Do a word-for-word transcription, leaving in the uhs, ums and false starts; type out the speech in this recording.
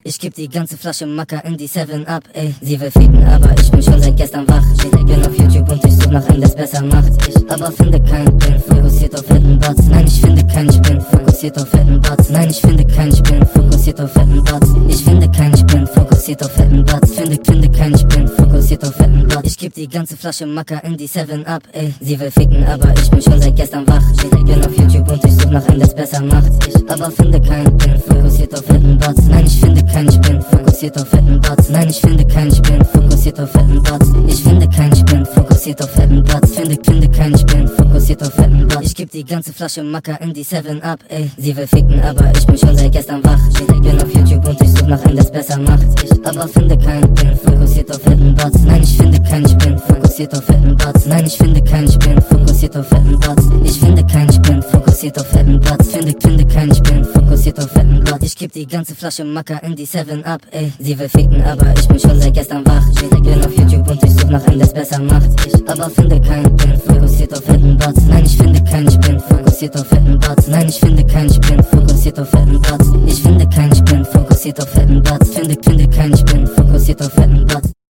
Ich geb die ganze Flasche Macker in die seven up, ey. Sie will ficken, aber ich bin schon seit gestern wach. Ich bin auf YouTube und ich such nach einem, das besser macht. Ich aber finde keinen, bin fokussiert auf fetten Butts. Nein, ich finde keinen, ich bin fokussiert auf fetten Butts. Nein, ich finde keinen, ich bin fokussiert auf fetten Butts. Ich finde keinen, ich bin fokussiert auf fetten Butts. Finde, finde keinen, ich bin fokussiert auf fetten Butts. Ich geb die ganze Flasche Macker in die seven up, ey. Sie will ficken, aber ich bin schon seit gestern wach. Ich bin auf YouTube und ich such nach einem, das besser macht. Ich aber finde keinen, bin fokussiert auf fetten Butts. Nein, ich finde keinen, ich bin fokussiert auf fetten Butts. Nein, ich finde keinen, ich bin fokussiert auf fetten Butts. Ich finde keinen, ich bin fokussiert auf fetten Butts. Finde, finde keinen, ich bin fokussiert auf fetten Butts. Ich geb die ganze Flasche Macker in die seven up, ey. Sie will ficken, aber ich bin schon seit gestern wach. Ich bin auf YouTube und ich such nach einem, das besser macht. Ich aber finde keinen, bin fokussiert auf fetten Butts. Nein, ich finde keinen, ich bin fokussiert auf fetten Butts. Nein, ich finde keinen, ich bin fokussiert auf fetten Butts. Ich finde keinen, ich bin fokussiert auf fetten Butts. Finde, finde keinen, ich bin fokussiert auf fetten Butts. Ich geb die ganze Flasche Macker in die seven up, ey. Sie will ficken, aber ich bin schon seit gestern wach. Ich bin auf YouTube und ich such nach einem, das besser macht. Ich aber finde keinen, bin fokussiert auf fetten Butts. Nein, ich finde keinen, ich bin fokussiert auf fetten Butts. Nein, ich finde keinen, ich bin fokussiert auf fetten Butts. Ich finde keinen, ich bin fokussiert auf fetten Butts. Finde, finde keinen, ich bin fokussiert auf fetten Butts.